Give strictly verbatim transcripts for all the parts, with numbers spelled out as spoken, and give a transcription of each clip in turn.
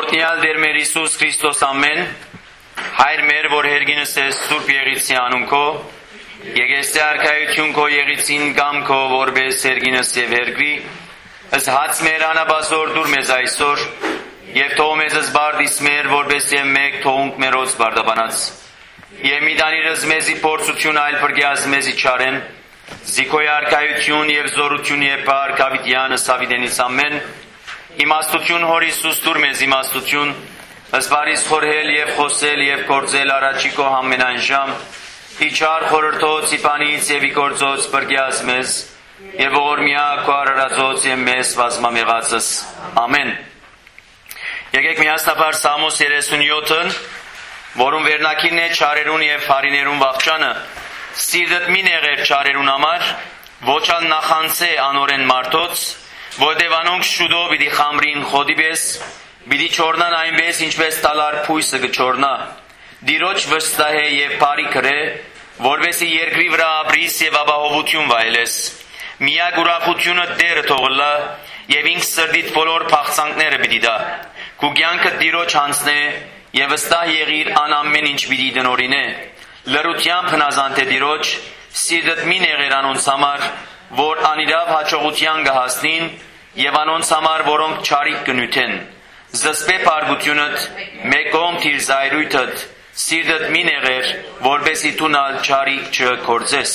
Օրհնյալ Տեր մեր Հիսուս Քրիստոս ամեն, Հայր մեր, որ հերգինս ես Սուրբ Եղիցի անուն քո, եկեստե արքայություն քո եղիցին կամ քո որպես հերգինս եւ հերգրի, ըս հաց մեր անաբազոր դուր մեզ այսօր, եւ թող մեզ զբարդիս մեր, որպես եւ մեկ թողունք մերոց բարդաբանած, եւ մի դանիրս մեզի փորձություն այլ բրգյազ մեզի չարեն, զիքոյ արքայություն եւ զորություն եւ բար կավիտյանը սավիդենից ամեն, իմաստություն հոր Հիսուս դուր մեզ իմաստություն, ըսպարիս խորհել եւ խոսել եւ գործել առաջիկո համենայն ժամ, իչար խորհրդոց իպանից եւ իգործոց բրգյազ մեզ, եւ ողորմյա քո արարածոց եւ մեզ վազմամեղածս, ամեն։ Եկեք միասնաբար Սամոս երեսունյոթն, որում վերնակիրն է չարերուն եւ հարիներուն վաղճանը, սիրտդ մի նեղեր չարերուն համար, ոչան նախանցե անորեն մարդոց, որտեւ անոնք շուտով պիտի խամրին խոդի պես, պիտի չորնան այնպես, ինչպես տալար փույսը կչորնա, դիրոջ վստահե եւ բարի քրե, որովհետեւ երկրի վրա ապրիս եւ ապահովություն վայելես, միակ ուրախությունը Տերը թողլա եւ ինքս սրդիդ բոլոր փախցանքները պիտի դա, քու կյանքը դիրոջ հանցնե եւ վստահ եղիր անամեն ինչ պիտի դնորինե, լրությամբ հնազանդ է դիրոջ, սիրտդ մի նեղեր անոնց համար, որ անիրավ հաջողության կհասնին եւ անոնց համար, որոնք չարիք կնյութեն, զսպե պարգությունըդ, մեկում թիր զայրույթըդ, սիրտդ մի նեղեր, որպեսի տունալ չարիք չկործես։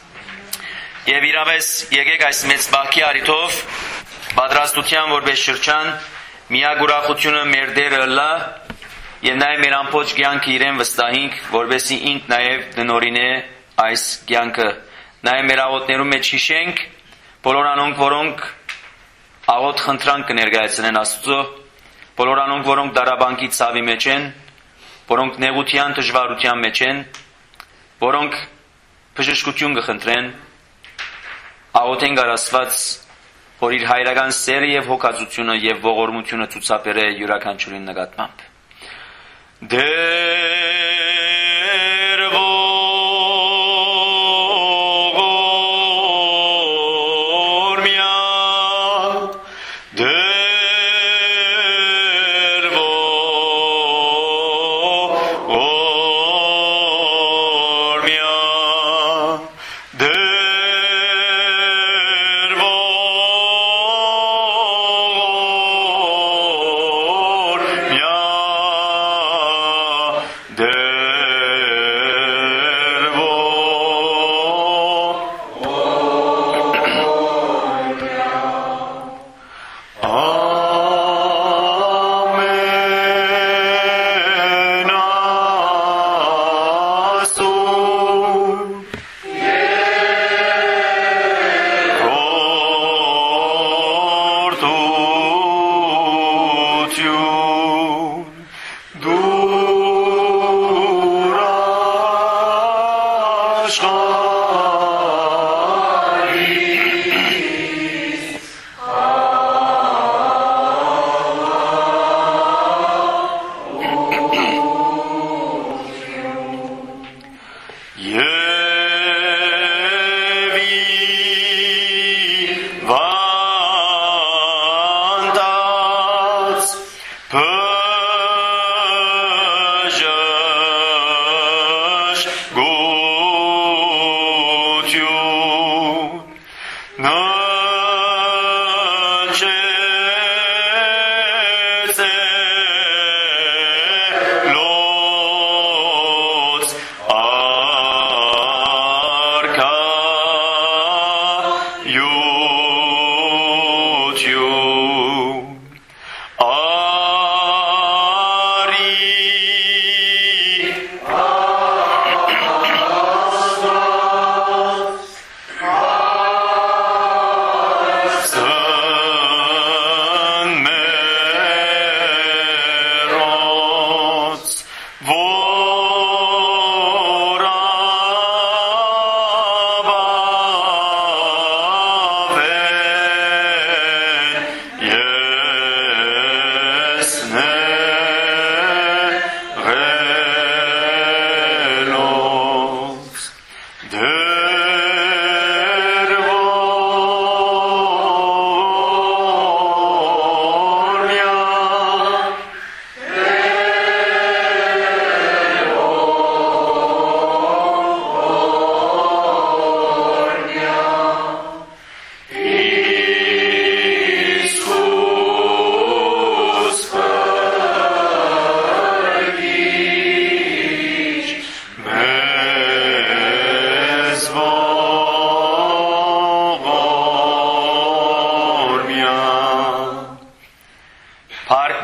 Եվ իրավես եկեք այս մեծ բախքի արիթով, պատրաստության որպես շրջան, միակ ուրախությունը մեր Տերը լա, եւ նաեւ մեր ամբողջ կյանքը իրեն վստահենք, որպեսի ինք նաեւ դնորինե այս կյանքը։ Նաեւ մեր աղոթներում մեջ հիշենք բոլոր անոնք, որոնք աղոթ խնդրանք կներկայացնեն Աստծո, բոլոր անոնք, որոնք դարաբանկի ցավի մեջ են, որոնք նեղության դժվարության մեջ են, որոնք բժշկություն կխնդրեն, աղոթենք Աստված, որ իր հայրական սերը եւ հոգացությունը եւ ողորմությունը ցուցաբերե յուրաքանչյուրին նկատմամբ։ Դեր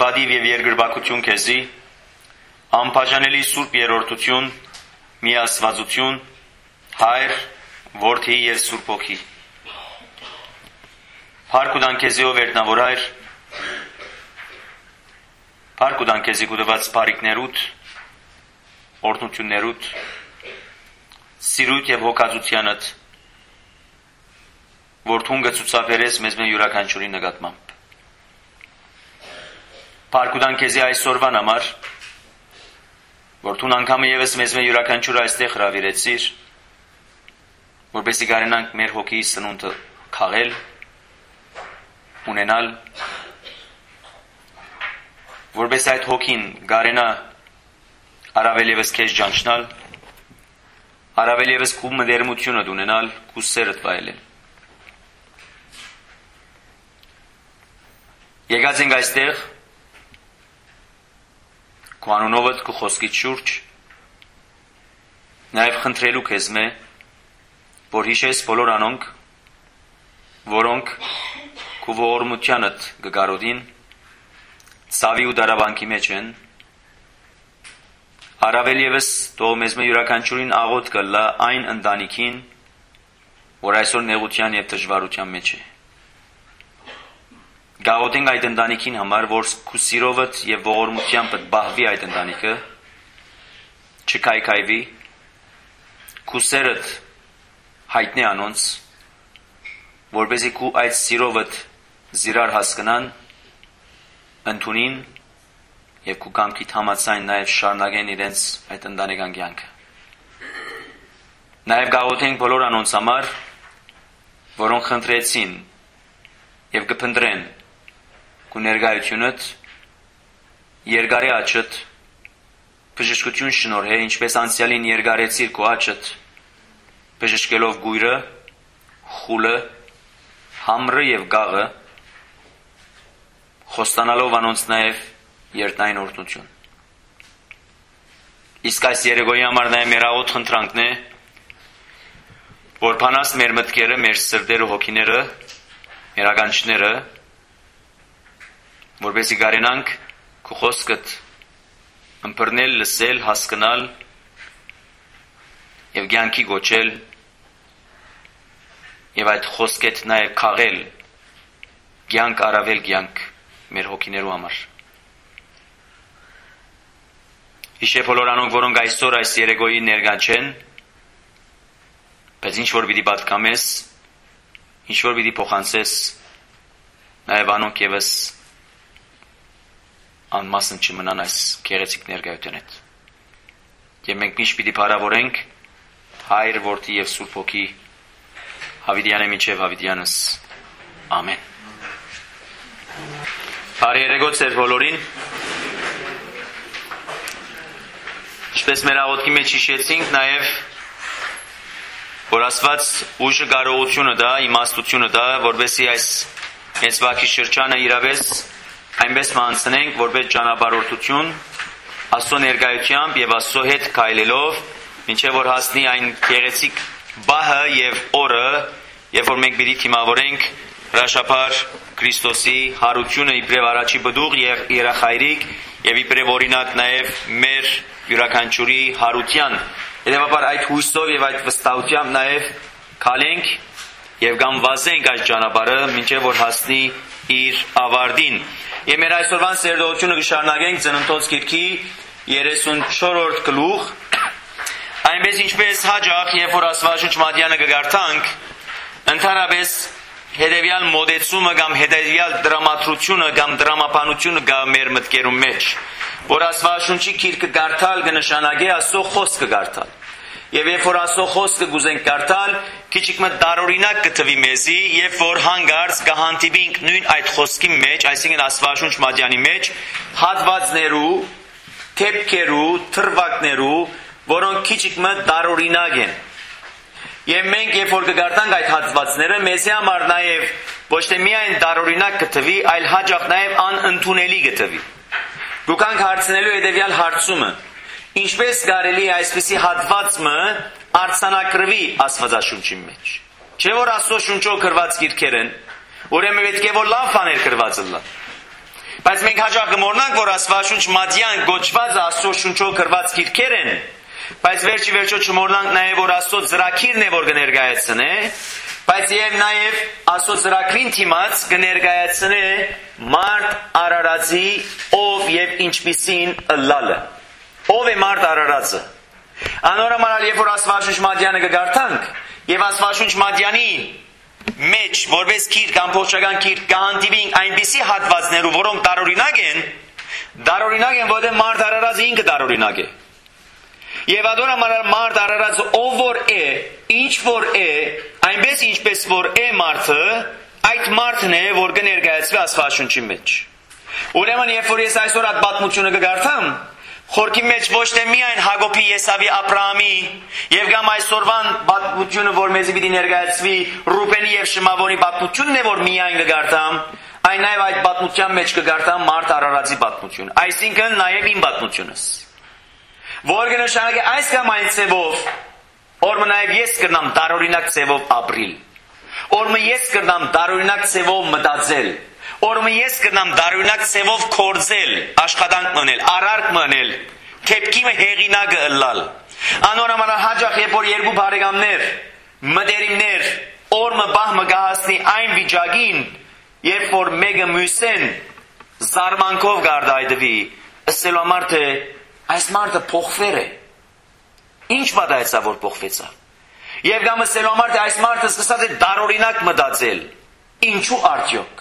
Աստվածադիվ եւ երկրպագություն քեզի, անբաժանելի սուրբ երրորդություն, միաստվածություն, Հայր, Որդի եւ Սուրբ Հոգի։ Փառք ու տան քեզի ով վերտնավոր Հայր, փառք ու տան քեզի գուտված բարիքներուդ, օրհնություններուդ, սիրույթ եւ հոգածությանդ, որ թունգը ցուցաբերես մեզ մեն յուրաքանչյուրի նկատմամբ։ Փառք ու տան քեզի այսօրվան համար, որ թուն անգամը եւս մեզ մեն յուրաքանչյուր այստեղ հրավիրեցիր, որպեսզի կարենանք մեր հոգի սնունդը քաղել, ունենալ, որպես այդ հոգին կարենա առավել եւս քեզ ճանչնալ, առավել եւս քու մտերմությունը ունենալ, քու սերդ վայելել։ Եկած ենք այստեղ քու անունովդ, քու խոսքիդ շուրջ, նաև խնդրելու քեզ մե, որ հիշես բոլոր անոնք, որոնք քու ողորմությանդ կգարոդին, ցավի ու դարավանքի մեջ են, առավել եւս թող մեզ մե յուրաքանչյուրին աղոթ կլա այն ընտանիքին, որ այսօր նեղության եւ դժվարության մեջ է։ Գաղութենք այդ ընտանիքին համար, որ քու սիրովդ եւ ողորմությամբ բահվի այդ ընտանիքը, չքայքայվի, քու սերդ հայտնի անոնց, որպեսզի քու այդ սիրովդ զիրար հասկնան, ընդունին եւ քու կամքիդ համաձայն նաեւ շարունակեն իրենց այդ ընտանեկան կյանքը։ Նաեւ գաղութենք բոլոր անոնց համար, որոնք խնդրեցին եւ կփնտրեն քու ներկայությունդ, երկարի աչդ, բժշկություն շնորհե, ինչպես անցյալին երկարեցիր քու աչդ, բժշկելով գույրը, խուլը, համրը եւ գաղը, խոստանալով անոնց նաեւ երտնային օրհնություն։ Իսկ այս երեկոյի համար նաեւ մեր աղոթ խնդրանքն է, որ փանաս մեր մտքերը, մեր սրտերը, հոգիները, մեր ականջները, որպեսզի կարենանք քու խոսքդ ըմբռնել, լսել, հասկանալ եւ կյանքի գոչել եւ այդ խոսքեդ նաեւ քաղել կյանք առավել կյանք մեր հոգիներու համար։ Հիշե բոլոր անոնք, որոնք այսօր այս երեկոյի ներկա չեն, բայց ինչ որ պիտի պատկամես, ինչ որ պիտի փոխանցես, նաեւ անոնք եւս անմասն չմնան այս գեղեցիկ ներկայության հետ։ Եվ մենք միշտ պիտի փառավորենք Հայր, Որդի եւ Սուրբ Հոգի, Հավիտյանը մինչեւ Հավիտյանս։ Ամեն։ Բարի երեկո ձեզ բոլորին։ Ինչպես մեր աղոթքի մեջ հիշեցինք, նաեւ որ Աստված ուժը, կարողությունը դա, իմաստությունը դա, որովհետեւ այս մեծ վարքի շրջանը իրավես այնպես մանցնենք, որպես ճանապարհորդություն, Աստծո ներկայությամբ եւ Աստծո հետ քայլելով, ինչեւ որ հասնի այն գեղեցիկ բահը եւ օրը, երբ որ մենք պիտի թիմավորենք հրաշափար Քրիստոսի հարությունը իբրև առաջի բդուղ եւ երախայրիկ եւ իբրև օրինակ նաեւ մեր յուրաքանչյուրի հարության։ Հետևաբար այդ հույսով եւ այդ վստահությամբ նաեւ քալենք եւ կամ վազենք այս ճանապարհը, մինչեւ որ հասնի իր ավարտին։ Եվ մեր այսօրվան սերտողությունը կշարունակենք Ծննդոց գիրքի երեսունչորրորդ գլուխ, այնպես ինչպես հաջող, երբ որ Աստվածաշունչ մատյանը կգարթանք, ընդհանրապես հետևյալ մոդեցումը կամ հետևյալ դրամատրությունը կամ դրամապանությունը կա մեր մտքերում մեջ, որ Աստվածաշունչի գիրքը գարթալ կնշանակի Աստծո խոսքը գարթալ։ Եվ երբ որ Աստծո խոսքը գուզենք կարդալ, քիչիկ մը տարօրինակ կթվի մեզի, երբ որ հանգարց կհանդիպենք նույն այդ խոսքի մեջ, այսինքն Աստվածաշունչ մատյանի մեջ, հատվածներու, թեփքերու, թրվակներու, որոնք քիչիկ մը տարօրինակ են։ Եվ մենք երբ որ կգարտանք այդ հատվածները, մեզի համար նաև ոչ թե միայն տարօրինակ կթվի, այլ հաջող նաև անընդունելի կթվի։ Դուքանք հարցնելու հետևյալ հարցումը. ինչպես կարելի այսպիսի հատվածը արձանագրվի Աստվածաշունչի մեջ։ Չէ որ Աստծո շունչով գրված գիրքեր են, ուրեմն պետք է որ լավ բաներ գրված լինեն։ Բայց մենք հաջող կմոռանանք, որ Աստվածաշունչ մատյան գոչված Աստծո շունչով գրված գիրքեր են, բայց վերջի վերջո չմոռանանք նաև, որ Աստծո ծրագիրն է, որ կներկայացնե, բայց եւ նաև Աստծո ծրագրին դիմաց կներկայացնե մարդ Արարածի ով եւ ինչպիսին ըլլալը։ Ով է մարդ Արարածը։ Անորոմանալ երբ որ Աստվածաշունչ մատյանը կգարտանք եւ Աստվածաշունչ մատյանի մեջ որպես գիրք ամբողջական գիրք կհանդիպին այնպիսի հատվածներով, որոնք տարօրինակ են, տարօրինակ են, որտեղ մարդ Արարածը ինքը տարօրինակ է։ Եվ ադորոմանալ մարդ Արարածը ով որ է, ինչ որ է, այնպես ինչպես որ է մարդը, այդ մարդն է, որ կներկայացվի Աստվածաշունչի մեջ։ Ուրեմն երբ որ ես այսօր այդ պատմությունը կգարտամ, խորքի մեջ ոչ թե միայն Հակոբի, Եսավի, Աբրահամի եւ կամ այսօրվան պատմությունը, որ մեզի պիտի ներկայացվի Ռուբենի եւ Շմավոնի պատմությունն է, որ միայն կգարտամ, այն նաեւ այդ պատմության մեջ կգարտամ մարդ Արարածի պատմություն, այսինքն նաեւ իմ պատմությունս։ Որ կնշանակի այս կամ այն ձևով, օրը նաեւ ես կրնամ տարօրինակ ձևով ապրիլ, օրը ես կրնամ տարօրինակ ձևով մտածել, օրը ես կրնամ տարօրինակ ձևով կործել, աշխատանք մնել, արարք մնել, թեփքի հեղինակը ըլլալ։ Անորոմանալ հաջող երբ որ երկու բարեկամներ, մտերիմներ, օրը բահմը կհասնի այն վիճակին, երբ որ մեկը մյուսեն զարմանքով գարդայդվի, ասելու համար թե այս մարդը փոխվեր է։ Ինչ պատահեցա, որ փոխվեցա։ Եվ կամ ասելու համար թե այս մարդը սկսած է տարօրինակ մտածել։ Ինչու արդյոք։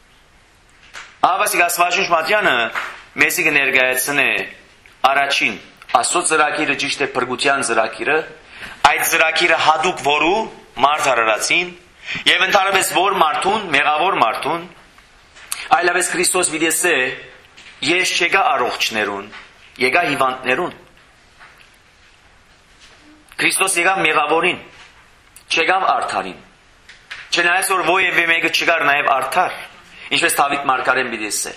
Ահավասիկ Աստվածաշունչ մատյանը մեզի կներկայացնե առաջին Աստծո ծրագիրը ճիշտ է փրկության ծրագիրը, այդ ծրագիրը հատուկ որու մարդ Արարածին եւ ընդհանրապես որ մարդուն, մեղավոր մարդուն, այլապես Քրիստոս վիդեսե ես չեկա առողջներուն, եկա հիվանդներուն։ Քրիստոս եկավ մեղավորին, չեկավ արդարին։ Չնայած որ ովևէ մեկը չկար նաև արդար, ինչպես Դավիթ մարգարեն պիտի։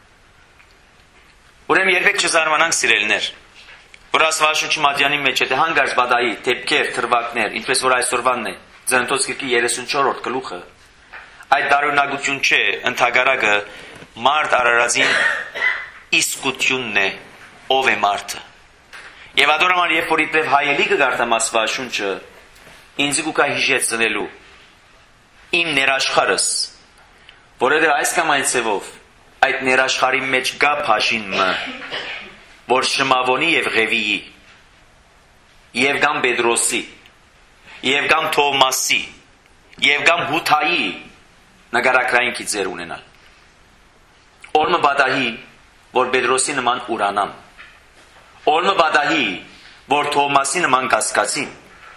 Ուրեմն երբեք չզարմանանք սիրելիներ, որ Աստվածաշունչի մատյանի մեջ է հանգարց բադայի, դեպքեր, թրվակներ, ինչպես որ այսօրվանն է, Ծննդոց գրքի երեսունչորրորդ գլուխը, այդ տարօրինակություն չէ, ընդհակառակը մարդ Արարածին իսկությունն է, ով է մարդը։ Եվ ադորոման երբ որ իբրև հայելի կգարտամ Աստվածաշունչը, ինձ կուկա հիշեցնելու իմ ներաշխարհս, որովհետև այս կամ այն ձևով այդ ներաշխարհի մեջ գա փաշինը, որ Շմավոնի եւ Ղևիի, եւ կամ Պետրոսի, եւ կամ Թովմասի, եւ կամ Հութայի նկարակրային գիծեր ունենալ։ Օրը բադահի, որ Պետրոսի նման ուրանամ, օրը բադահի, որ Թովմասի նման կասկածին,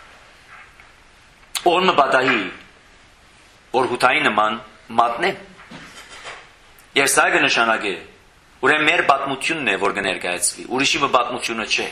օրը բադահի, որ Հութայի նման մատնեմ։ Եվ սա կնշանակե, ուրեմն մեր պատմությունն է, որ կներկայացվի, ուրիշի պատմությունը չէ։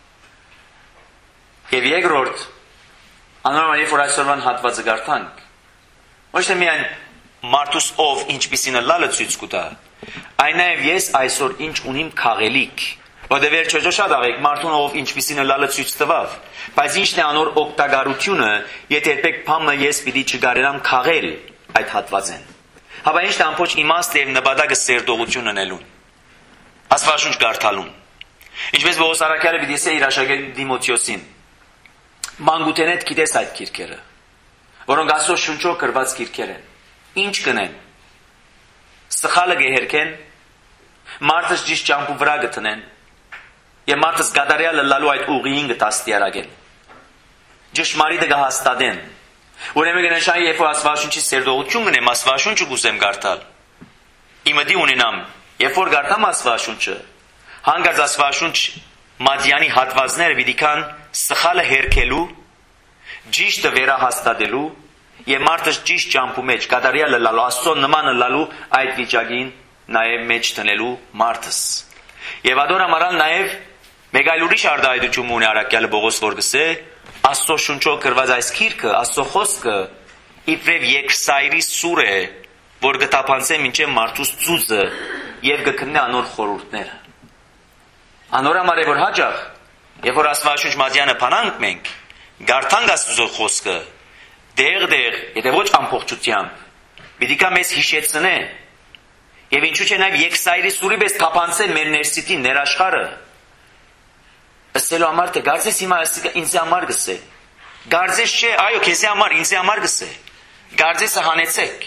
Եվ երկրորդ, անորոմանալ երբ որ այսօրվան հատվածը գարտանք, ոչ թե միայն մարդուս ով ինչպիսին ըլլալը ցույց կտա, այն նաև ես այսօր ինչ ունիմ քաղելիք, որտեղ վերջո շատ աղեք մարդուն ով ինչպիսին ըլլալը ցույց տվավ, բայց ինչն է անոր օգտագործությունը, եթե երբեք փամը ես պիտի չգարենամ քաղել այդ հատվածեն։ Հաբա ինչն է ամբողջ իմաստը եւ նպատակը սերտողություն ունելուն, Աստվածաշունչ գարտալուն։ Ինչպես Պողոս առաքյալը պիտի ասե իր աշակերտ Դիմոթեոսին, մանկութենեդ գիտես այդ գիրքերը, որոնք Աստծո շունչով գրված գիրքեր են։ Ինչ կնեն։ Սխալը գեհերքեն, մարդը ճիշտ ճամփու վրա գտնեն, եւ մարդը գադարյալը լալու այդ ուղիին կտաստիարակեն։ Ճշմարիտը կհաստատեն։ Ուրեմն գնաշան երբ որ Աստվածաշունչի սերտողություն գնեմ, Աստվածաշունչը կուզեմ գարտալ։ Իմը դի ունենամ, երբ որ գարտամ Աստվածաշունչը, հանգած Աստվածաշունչ մատյանի հատվածները պիտի կան սխալը հերքելու, ճիշտը վերահաստատելու եւ մարդը ճիշտ ճամփու մեջ կատարյալը լալու, Աստծո նմանը լալու այդ վիճակին նաեւ մեջ տնելու մարդս։ Եվ ադորամարան նաեւ մեկ այլ ուրիշ արտահայտություն ունի առաքյալը Պողոս որ գսե Աստծո շունչով գրված այս գիրքը, Աստծո խոսքը իբրև երկսայրի սուր է, որ գտապանցե մինչև մարդուս ծուծը եւ գտնե անոր խորհուրդները։ Անորամար է որ հաջող, երբ որ Աստվածաշունչ մատյանը փանանք մենք, գարտանք Աստծո խոսքը, դեղ-դեղ, եթե ոչ ամբողջությամբ, պիտի կա մեզ հիշեցնե Եվ ինչու՞ չէ նաև Եկսայրի սուրի պես թափանցել մեր ներսիտի ներաշխարը։ Ասելու համար թե գարձես հիմա ինձ համար գսե։ Գարձես չէ, այո, քեզ համար, ինձ համար գսե։ Գարձեսը հանեցեք։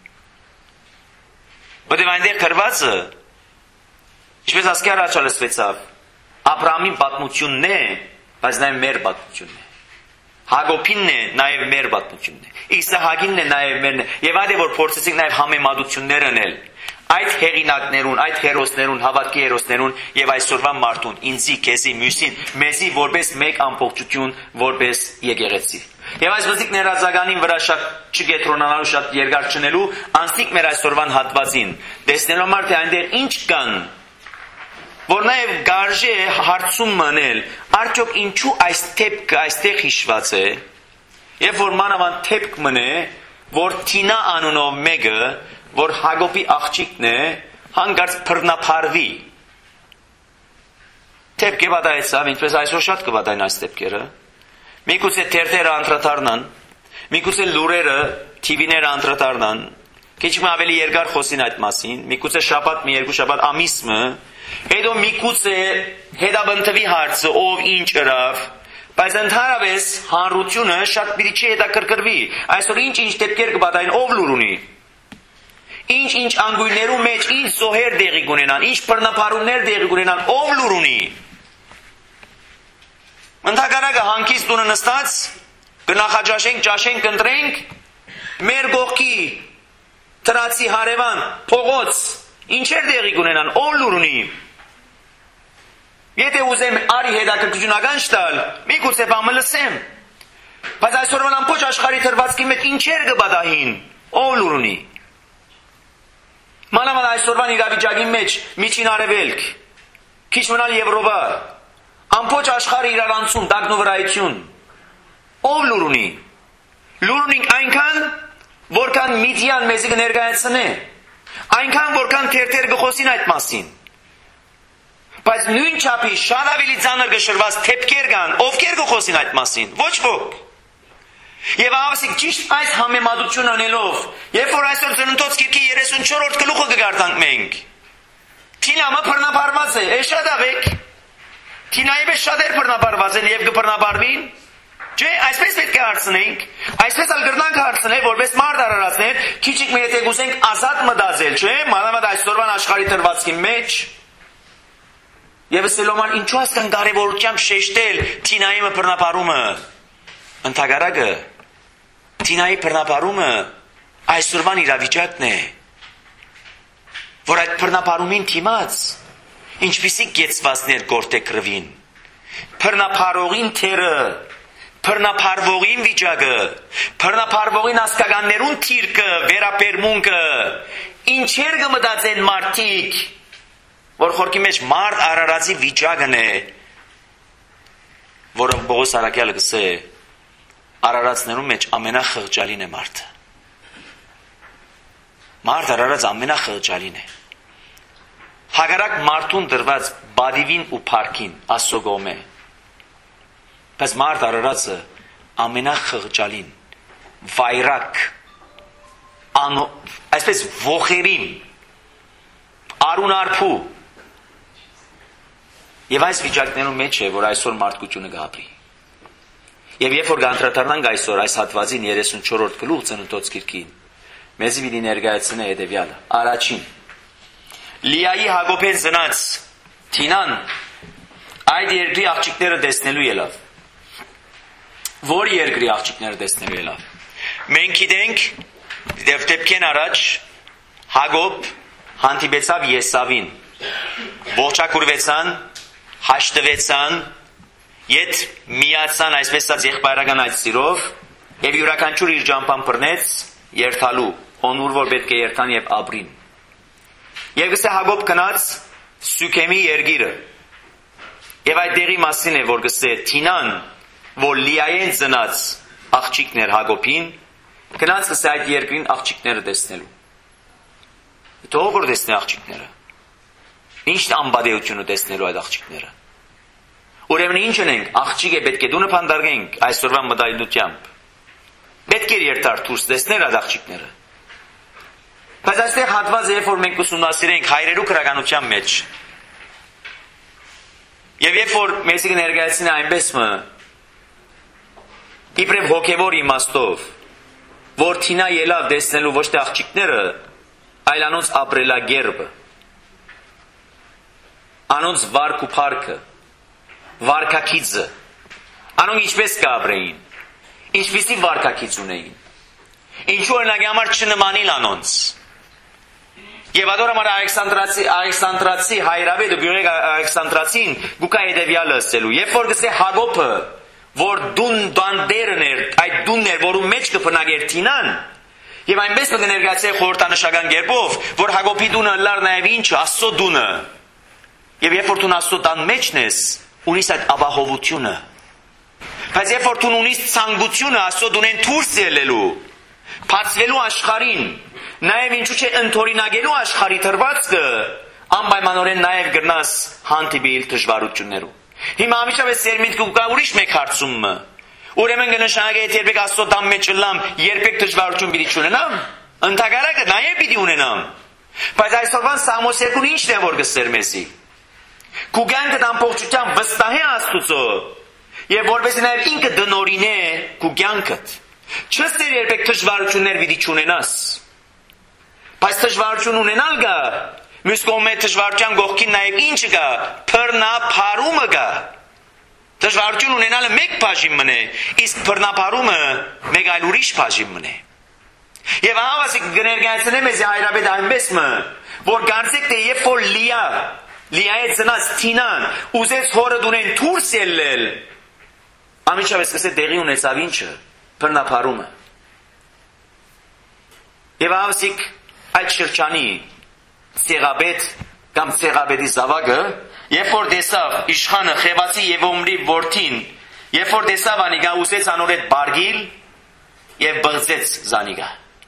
Որտեղ այնտեղ գրվածը ինչպես ասկի առաջ լսվեցավ, Աբրահամի պատմությունն է, բայց նաև մեր պատմությունն է։ Հակոբինն է, նաև մեր պատմությունն է։ Իսահակինն է, նաև մերն է։ Եվ այդ է որ փորձեցինք նաև համեմատություններ անել այդ հեղինակներուն, այդ հերոսներուն, հավատքի հերոսներուն եւ այսօրվա մարդուն, ինձի, քեզի, մյուսին, մեզի որպես մեկ ամբողջություն, որպես եկեղեցի։ Եվ այս ոստիկ ներածականին վրա շատ չգետրոնանալու, շատ երկար չնելու, անցնիկ մեր այսօրվան հատվածին, տեսնելու համար թե այնտեղ ինչ կան, որ նաև գարժե հարցում մնել, արդյոք ինչու այս թեփքը այստեղ հիշված է, եւ որ մանավանդ թեփք մնե, որ Թինա անունով մեկը, որ Հակոբի աղջիկն է, հանգարց բռնապարվի։ Թեփք կվադայեցավ, ինչպես այսօր շատ կվադային այս թեփքերը։ Միգուցե թերթերը անդրադառնան, միգուցե լուրերը, թիվիները անդրադառնան, քիչ ավելի երկար խոսին այդ մասին, միգուցե շաբաթ մի երկու շաբաթ ամիսը, հետո միգուցե հետաբնթվի հարցը ով ինչ ըրավ, բայց ընդհանրապես հանրությունը շատ պիտի չի հետաքրքրվի։ Այսօր ինչ-ինչ թեփքեր կվադային, ով լուր ունի։ Ինչ-ինչ անգույներու մեջ ինչ զոհեր դեղի կունենան, ինչ բռնապարումներ դեղի կունենան, ով լուր ունի։ Ընդհակառակը հանգիստ տունը նստած, կնախաճաշենք, ճաշենք, ընտրենք, մեր գողքի տրացի հարևան, փողոց, ինչեր դեղի կունենան, ով լուր ունի։ Եթե ուզեմ արի հետաքրքրությունական շտալ, միգուցե բամը լսեմ։ Բայց այսօրվան ամբողջ աշխարհի թրվածքի մեջ ինչեր կբադահին, ով լուր ունի։ Մանավանդ այսօրվան իրավիճակի մեջ միջին արևելք, քիչ մնալ Եվրոպա, ամբողջ աշխարհը իրարանցում, դագնովրայություն, ով լուր ունի։ Լուր ունենք այնքան, որքան միդիան մեզի կներկայացնե, այնքան որքան թերթեր կխոսին այդ մասին։ Բայց նույն չափի շատ ավելի ծանր գշրված թեփքեր կան, ովքեր կխոսին այդ մասին, ոչ ոք։ Եվ ավասիկ ճիշտ այս համեմատություն անելով, երբ որ այսօր ծննդոց գիրքի երեսունչորրորդ գլուխը կգարտանք մենք, Թինամը բռնապարված է, է շատ ավեք, Թինայի պես շատեր բռնապարված են և կբռնապարվին, չէ, այսպես պետք է հարցնենք, այսպես ալ գրնանք հարցնել, որպես մարդ արարացնել, քիչիկ մի եթե գուզենք ազատ մտածել, չէ, մանավանդ այսօրվան աշխարհի թրվածքի մեջ, եւ ասելով ինչու ասկան կարևորությամբ շեշտել Թինայի բռնապարումը, ընդհակառակը Թինայի բռնապարումը այսօրվան իրավիճակն է, որ այդ բռնապարումին թիմած ինչպիսի կեցվածներ գործեքրվին, բռնապարողին թերը, բռնապարվողին վիճակը, բռնապարվողին ասկականներուն թիրքը, վերապերմունքը, ինչեր կմտածեն մարդիկ, որ խորքի մեջ մարդ արարածի վիճակն է, որը Պողոս Արաքյալը գսե արարածներում մեջ ամենախղճալին է մարդը։ Մարդ արարած ամենախղճալին է։ Հակառակ մարդուն դրված բադիվին ու փարքին ասոգոմ է։ Բայց մարդ արարածը ամենախղճալին, վայրակ, անո, այսպես ոխերին, արուն արփու։ Եվ այս վիճակներում մեջ է, որ այսօր մարդկությունը կապրի։ Եվ երբ որ կանդրադառնանք այսօր այս հատվածին երեսունչորրորդ գլուխ ծննդոց գիրքին, մեզ պիտի ներկայացնե հետևյալը։ Առաջին, Լիայի Հակոբեն ծնած Թինան այդ երկրի աղջիկները տեսնելու ելավ։ Որ երկրի աղջիկները տեսնելու ելավ։ Մենք գիտենք, դեպքեն առաջ Հակոբ հանդիպեցավ Եսավին, ողջակուրվեցան, հաշտվեցան, Ետ միացան այսպես ասած եղբայրական այդ սիրով եւ յուրաքանչյուր իր ջամփան բռնեց երթալու, հոնուր որ պետք է երթան եւ ապրին։ Եվ գսե Հակոբ գնաց Սյուքեմի երգիրը։ Եվ այդ դերի մասին է որ գսե Թինան, որ Լիայեն ծնած աղջիկն էր Հակոբին, գնաց գսե այդ երկրին աղջիկները տեսնելու։ Դու ո՞ր տեսնի աղջիկները։ Ինչ անբադեությունը տեսնելու այդ աղջիկները։ Ուրեմն ինչ ունենք, աղջիկ է պետք է դունը փանդարգենք այսօրվա մտայնությամբ։ Պետք է երթար դուրս տեսնել այդ աղջիկները։ Բայց այստեղ հատվածը երբ որ մենք ուսումնասիրենք հայրերու քրականության մեջ եւ երբ որ մեզ կներկայացնի այնպես մը իբրև հոգևոր իմաստով որ թինա ելավ դեսնելու ոչ թե աղջիկները այլ անոնց ապրելագերբը անոնց վարք ու փառքը վարքակիցը անոնք ինչպես կապրեին ինչպիսի վարքակից ունեին ինչու օրինակի համար չնմանիլ անոնց եւ ադոր համար Ալեքսանդրացի Ալեքսանդրացի հայրավետը գյուրեկ Ալեքսանդրացին գուկա հետեւյալը ասելու երբ որ գսե Հակոբը որ դուն դանդերն էր այդ դունն էր որում մեջ կփնագեր թինան եւ այնպես կներկայացե խորհրդանշական կերպով որ Հակոբի դունը լար նաեւ ինչը Աստծո դունը եւ երբ որ դու Աստծո տան մեջն ես ունիս այդ ապահովությունը բայց երբ որ դու ունիս ցանկությունը Աստծո դունեն դուրս ելելու բացվելու աշխարհին նաեւ ինչու՞ չէ ընթորինագելու աշխարհի թրվածքը անպայմանորեն նաեւ գրնաս հանդիպիլ դժվարություններով հիմա ամիջապես սերմիտ կուկա ուրիշ մեկ հարցումը ուրեմն կնշանակե եթե երբեք Աստծո տան մեջ լամ երբեք դժվարություն պիտի չունենամ ընդհակառակը նաեւ պիտի ունենամ բայց այսօրվան Սամոս երկուն ինչն է որ գսեր մեզի կուգանքը ամբողջությամբ վստահ է Աստծո եւ որովհետեւ նաեւ ինքը դնորին է կուգանքդ չստեր երբեք դժվարություններ պիտի չունենաս բայց դժվարություն ունենալ գա մյուս կողմից դժվարության գողքին նաև ինչ կա բռնապարումը գա դժվարություն ունենալը մեկ բաժին մնե իսկ բռնապարումը մեկ այլ ուրիշ բաժին մնե եւ ահավասիկ կներկայացնեմ ես հայրաբեդ այնպես մը որ գարցեք թե երբ որ լիա լիայի ծնած թինան ուզեց հորը դունեն դուրս ելնել ամիջապես կսե տեղի ունեցավ ինչը բռնապարումը եւ ահավասիկ այդ շրջանի Սեղաբեդ կամ Սեղաբեդի զավակը երբ որ տեսավ իշխանը Խևացի եւ Օմրի որդին երբ որ տեսավ անիգա ուզեց անոր հետ բարգիլ եւ բղծեց զանիգա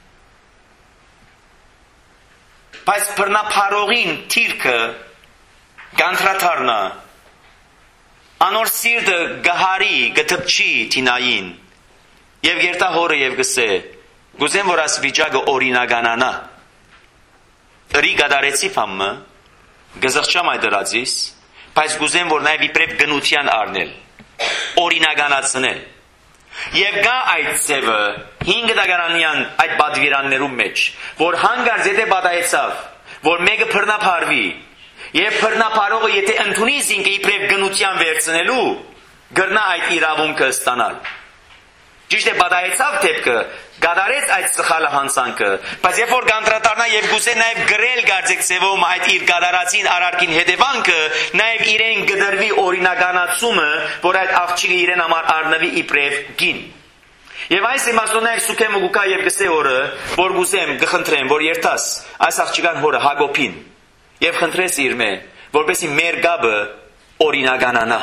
բայց բռնապարողին թիրքը գանտրաթարնա անոր սիրտը գահարի գտպչի թինային եւ երթա հորը եւ գսե գուզեմ որ աս վիճակը օրինականանա Ըրի գադարեցի փամը գզղճամ այդ դրածիս բայց գուզեմ որ նաև իբրև գնության առնել օրինականացնել եւ գա այդ ծևը հինգ դագարանյան այդ բադվիրաններում մեջ որ հանգարց եթե բադայեցավ որ մեկը բռնապարվի եւ բռնապարողը եթե ընդունի ինքը իբրև գնության վերցնելու գրնա այդ իրավունքը ստանալ Ճիշտ է բադայեցավ դեպքը, գադարեց այդ սխալը հանցանքը, բայց երբ որ գանտրատարնա եւ գուցե նաեւ գրել գարձեք ծևում այդ իր գադարածին արարքին հետևանքը, նաեւ իրեն գդրվի օրինականացումը, որ այդ աղջիկը իրեն համար առնվի իբրև գին։ Եվ այս իմաստով նաեւ սուքեմ ու գուկա եւ գսե օրը, որ գուսեմ գխնդրեմ, որ երթաս այս աղջիկան հորը Հակոբին եւ խնդրես իր մե, որպեսի մեր գաբը օրինականանա։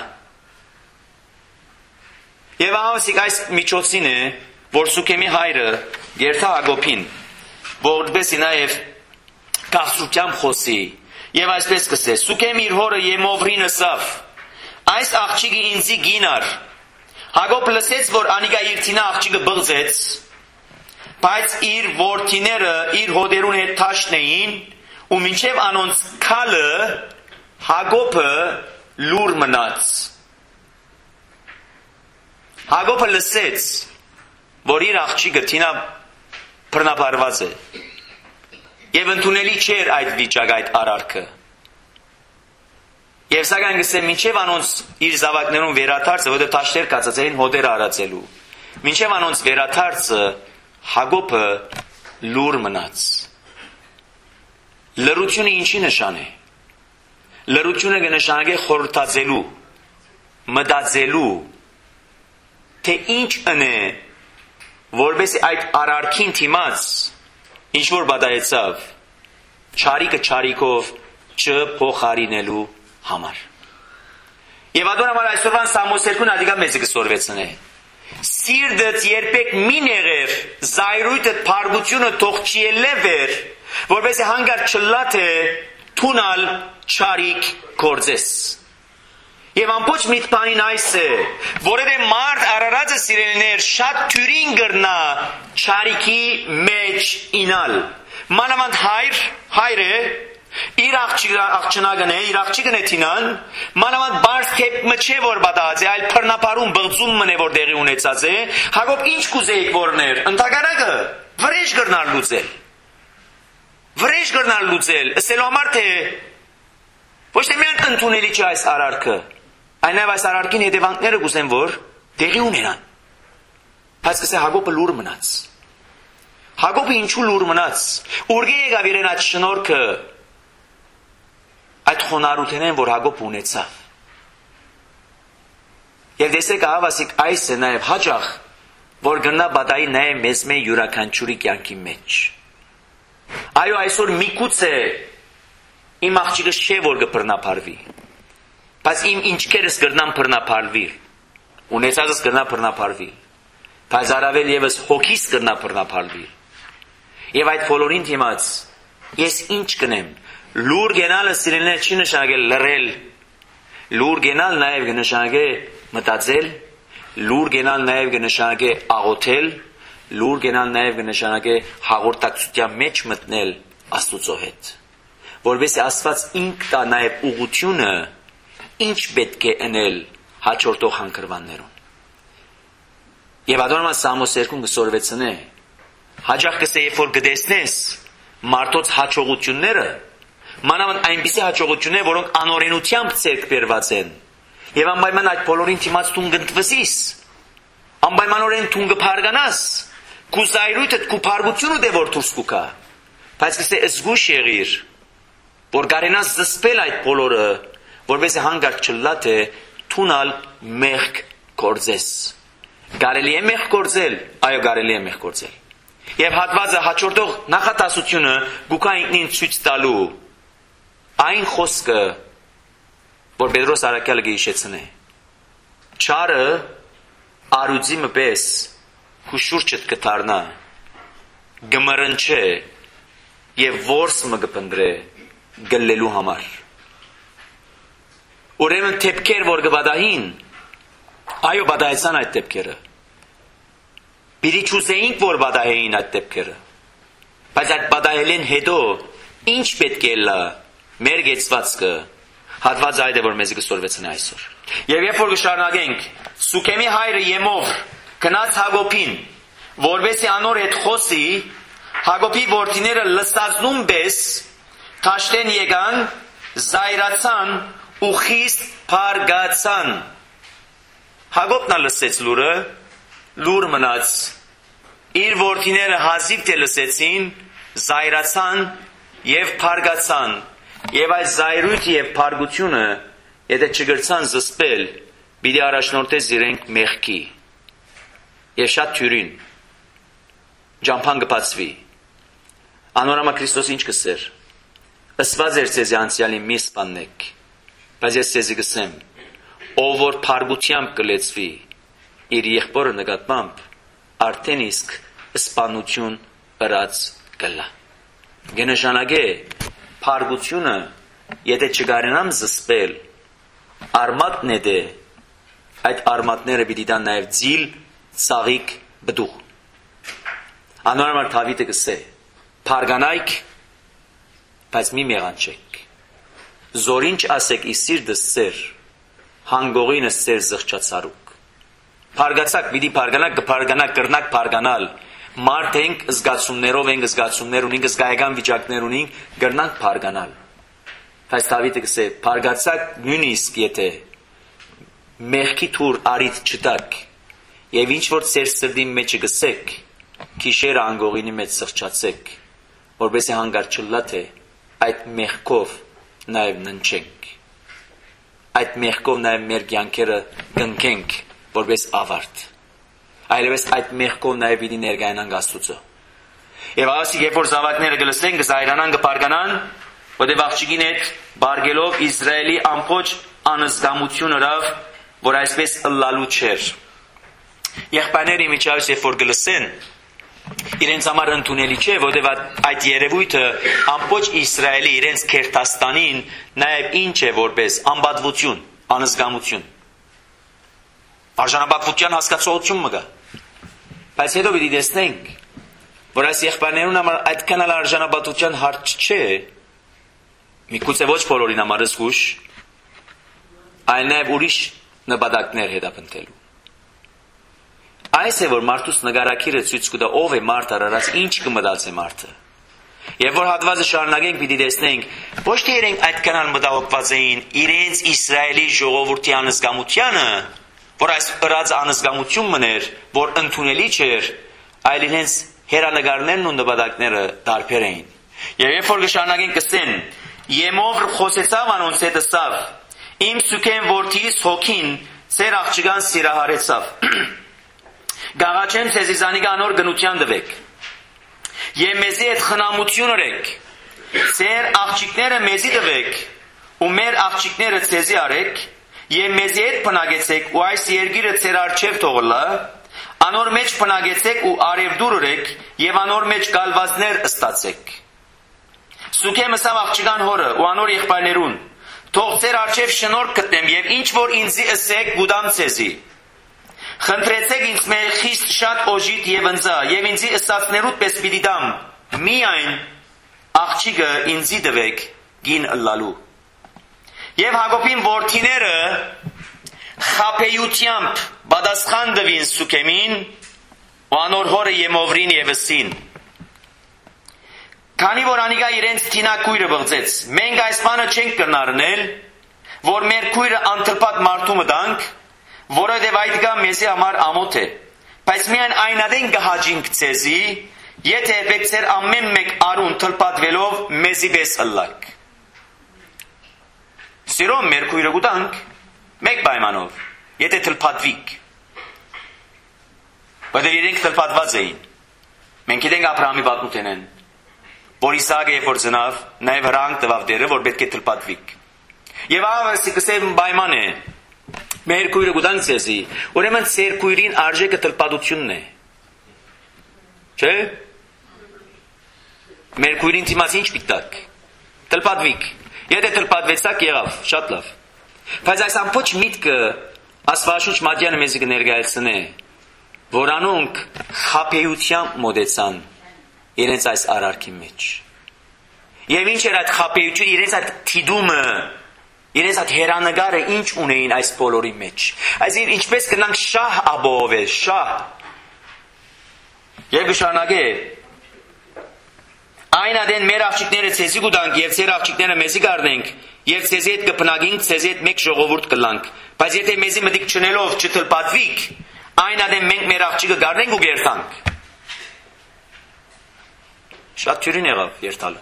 Եվ ահավասիկ այս միջոցին է, որ Սուքեմի հայրը երթա Հակոբին, որպեսի նաև կասրությամբ խոսի, և այսպես կսե, Սուքեմ իր հորը Եմովրին ըսավ, այս աղջիկը ինձի գինար, Հակոբ լսեց, որ անիկա իր թինա աղջիկը բղձեց, բայց իր որդիները իր հոդերուն հետ թաշն էին, ու մինչև անոնց քալը Հակոբը լուր մնաց։ Հակոբը լսեց, որ իր աղջիկը թինա բռնապարված է, եւ ընդունելի չէր այդ վիճակ, այդ արարքը։ Եվ սակայն գսե մինչև անոնց իր զավակներուն վերաթարցը, որտեղ թաշտեր կացած էին հոդեր արածելու, մինչև անոնց վերաթարցը Հակոբը լուր մնաց։ Լռությունը ինչի նշան է։ Լռությունը կնշանակե խորհրդածելու, մտածելու, թե ինչ ընե, որպեսզի այդ արարքին թիմած, ինչ որ բադայեցավ, չարիկը չարիկով չփոխարինելու համար։ Եվ ադոր համար այսօրվան Սամոս երկուն ադիկա մեզի կսորվեցն է։ Սիրդըց երբեք մի նեղեր, զայրույթըտ պարգությունը թող չիելևեր, որպեսզի հանգար չլատ է թունալ չարիկ գործես։ Եվ ամբողջ միտքանին այս է, որևէ մարդ արարածը սիրելիներ շատ թյուրին գրնա չարիքի մեջ ինալ, Մանավանդ հայր, հայրը իր աղջնակն է, իր աղջիկն է թինան, մանավանդ բարս կեպը չէ որ բադած է, այլ պրնապարում բղծում մն է որ դեղի ունեցած է, Հակոբ ինչ կուզեիք որներ, ընդհակարակը վրեժ գրնալ լուծել, վրեժ գրնալ լուծել, ասելու համար թե ոչ թե միայն ընդունելի չէ այս արարքը, այլ նաև այս արարքին հետևանքները կուզեն որ դեղի ունենան, բայց կսե Հակոբը լուր մնաց, Հակոբը ինչու լուր մնաց, ուրգի եկավ իրեն այդ շնորհքը, այդ խոնարհությունն որ Հակոբ ունեցավ։ Եվ տեսեք ահավասիկ այս է նաև հաճախ, որ գնա բադայի նաև մեզ մեր յուրաքանչյուրի կյանքի մեջ։ Այո, այսօր միգուցե իմ աղջիկս չէ որ կբռնապարվի, բայց իմ ինչքերս կգնան բռնապարվի, ունեցածս կգնա բռնապարվի, բայց առավել ևս հոգիս կգնա բռնապարվի։ Եվ այդ բոլորին դիմաց ես ինչ կնեմ, լուր գենալը սիրելիներ չի նշանակել լռել, լուր գենալ նաև կնշանակե մտածել, լուր գենալ նաև կնշանակե աղոթել, լուր գենալ նաև կնշանակե հաղորդակցության մեջ մտնել Աստուծո հետ, որովհետեւ Աստված ինք տա նաև ուղղությունը, ինչ պետք է անել հաջորդող հանգրվաններուն։ Եվ ադոնոմա Սամոս երկուն կսորվեցնե, հաջող կսե երբ որ գտեսնես մարդոց հաջողությունները, մանավանդ այնպիսի հաջողություններ, որոնք անօրենությամբ ցերկ բերված են, եւ անպայման այդ բոլորին դիմաց դու կընտրվես, անպայմանորեն դու կփարգանաս, քու զայրույթը, քու փարգությունը դե որ դուրս կուքա, բայց կսե զգուշ եղիր, որ կարենաս զսպել այդ բոլորը, որովհետեւ հանգարց չլա թե թունալ մեղք գործես։ Կարելի է մեղք գործել, այո կարելի է մեղք գործել։ Եվ հատվածը հաջորդող նախատասությունը գուքա ինքնին ցույց տալու այն խոսքը, որ Պետրոս Արաքյալը գիշեցնե։ Չարը արուձի մպես քու շուրջդ կդառնա, գմրնչե եւ որս մը կփնդրե գլելու համար։ Ուրեմն թեփքեր որ կբադահին, այո բադահեցան այդ թեփքերը։ Պիտի չուզեինք որ բադահեին այդ թեփքերը։ Բայց այդ բադահելեն հետո ինչ պետք է լա մեր գեցվածքը հատված այդ է որ մեզ կսորվեցնի այսօր։ Եվ երբ որ կշարունակենք Սուքեմի հայրը Եմով գնաց Հակոբին, որովհետեւ անոր հետ խոսի, Հակոբի որդիները լստածնում պես թաշտեն եկան, զայրացան ու խիստ փարգացան։ Հակոբն լսեց լուրը, լուր մնաց, իր որդիները հազիվ թե լսեցին, զայրացան եւ փարգացան, եւ այս զայրույթը եւ փարգությունը, եթե չգրցան զսպել, պիտի առաջնորդես իրենք մեղքի։ Եվ շատ թյուրին, ջամփան կբացվի։ Անորամա Քրիստոս ինչ կսեր, ըսված էր ձեզի անցյալի մի սպաննեք, բայց ես ձեզի կսեմ, ով որ փարգությամբ կլեցվի, իր եղբորը նկատմամբ արդեն իսկ սպանություն ըրած կլա։ Գնշանագե փարգությունը, եթե չկարենամ զսպել, արմատն է դե, այդ արմատները պիտի տան նաև ձիլ, ծաղիկ, բդուղ։ Անորմալ Դավիթը կսե, փարգանայք, բայց մի մեղանչեք։ Զորինչ ասեք ի սիրտս սեր, հանգողինս սեր զղջացարուկ։ Փարգացակ, պիտի փարգանակ, կփարգանակ, կրնակ փարգանալ։ Մարդ ենք, զգացումներով ենք, զգացումներ ունենք, զգայական վիճակներ ունենք, կրնանք փարգանալ։ Բայց Դավիթը կսե, փարգացակ նույնիսկ եթե մեղքի թուր արիդ չտակ, եւ ինչ որ ծեր սրդի մեջը գսեք, քիշերը անգողինի մեջ սղճացեք, որպեսզի հանգար չլա թե այդ մեղքով նաև ննչենք, այդ մեղքով նաև մեր կյանքերը կնքենք, որպես ավարտ, այլևս այդ մեղքով նաև պիտի ներկայանանք Աստծո։ Եվ ասիկ երբ որ զավակները կլսեն, կզայրանան, կփարգանան, որտեղ աղջիկին հետ բարգելով Իսրայելի ամբողջ անզգամությունը ռավ, որ այսպես ըլլալու չէր։ Եղբայրները իմիջիայից երբ որ կլսեն, իրենց համար ընդունելի չէ, որտեղ այդ երևույթը ամբողջ Իսրայելի իրենց քերթաստանին նաև ինչ է որպես անբատվություն, անզգամություն, արժանապատվության հասկացողություն մը գա։ Բայց հետո պիտի տեսնենք, որ այս եղբայրներուն համար այդքան էլ արժանապատվության հարց չէ, միգուցե ոչ բոլորին համար զգուշ, այլ նաև ուրիշ նպատակներ հետապնդելու։ Այս է, որ մարդուս նկարակիրը ցույց կտա ով է մարդ արարած, ինչ կմտածի մարդը։ Եվ որ հատվածը շարունակենք, պիտի տեսնենք, ոչ թե իրենք այդքան էլ մտահոգված էին իրենց Իսրայելի ժողովրդի անզգամությանը, որ այս ըրած անզգամություն մներ, որ ընդունելի չէր, այլ իրենց հերանեկարներն ու նպատակները տարբեր էին։ Եվ երբ որ կշարունակենք կսեն, Եմով խոսեցավ անոնց հետ ասավ, իմ սուքեն որդիս հոգին ծեր աղջկան սիրահարեցավ։ Գաղաչեմ ցեզի զանիկա անոր գնության դվեք։ Եվ մեզի հետ խնամություն օրեք, ծեր աղջիկները մեզի դվեք, ու մեր աղջիկները ցեզի արեք, եւ մեզի հետ բնակեցեք, ու այս երկիրը ծեր արջև թողլա, անոր մեջ բնակեցեք ու արևդուր օրեք, եւ անոր մեջ գալվածներ ստացեք։ Սուքեմ ասավ աղջկան հորը ու անոր եղբայրներուն, թող ծեր արջև շնորհք գտնեմ եւ ինչ որ ինձի ասեք գուդամ ցեզի։ Խնդրեցեք ինձ մեր խիստ շատ օժիտ եւ ընձա եւ ինձի ըսածներուտ պես պիտի դամ, միայն աղջիկը ինձի դվեք գին ըլլալու։ Եվ Հակոբին որդիները խաբեությամբ պատասխան տվին Սուքեմին ու անոր հորը Եմովրին եւ ըսին. Քանի որ անիկա իրենց թինակ քույրը բղծեց, մենք այս բանը չենք կրնարնել, որ մեր քույրը անթլպատ մարդու մտանք, որովհետև այդ գա մեզի համար ամոթ է, բայց միայն այնադեն կհաջինք ցեզի, եթե եք ձեր ամեն մեկ արուն թլպատվելով մեզի պես ըլլակ։ Սիրոն մեր քույրը գուտանք, մեկ պայմանով, եթե թլպատվիկ։ Որովհետև իրենք թլպատված էին։ Մենք գիտենք Աբրահամի պատմությունն, որ Իսահակը երբ որ ծնավ, նաև հրանք տվավ դերը, որ պետք է թլպատվիկ։ Եվ ավսի կսեմ պայման է, մեր քույրը գուտանք ցեզի, ուրեմն ծեր քույրին արժեքը թլպատությունն է։ Չէ՞։ Մեր քույրին դիմաց ինչ պիտակ։ Թլպատվիկ։ Եթե թլպատվեցակ եղավ, շատ լավ։ Բայց այս ամբողջ միտքը Աստվածաշունչ Մատթեանը մեզ կներկայացնե, որ անոնք խաբեությամբ մոտեցան իրենց այս արարքի մեջ։ Եվ ինչ էր այդ խաբեությունը, իրենց այդ թիդումը, իրենց այդ հերանեկարը ինչ ունեին այս բոլորի մեջ։ Այսինքն ինչպես կնանք շահ ապահովել, շահ։ Եվ շարունակե այն adեն մեր աղջիկները ցեզի գուտանք եւ ծեր աղջիկները մեզի գարնենք եւ ցեզի հետ կփնագինք, ցեզի հետ մեկ ժողովուրդ կլանք։ Բայց եթե մեզի մտիկ չնելով չթլպատվիկ, այն adեն մենք մեր աղջիկը գարնենք ու գերտանք։ Շատ թյուրին եղավ երթալը։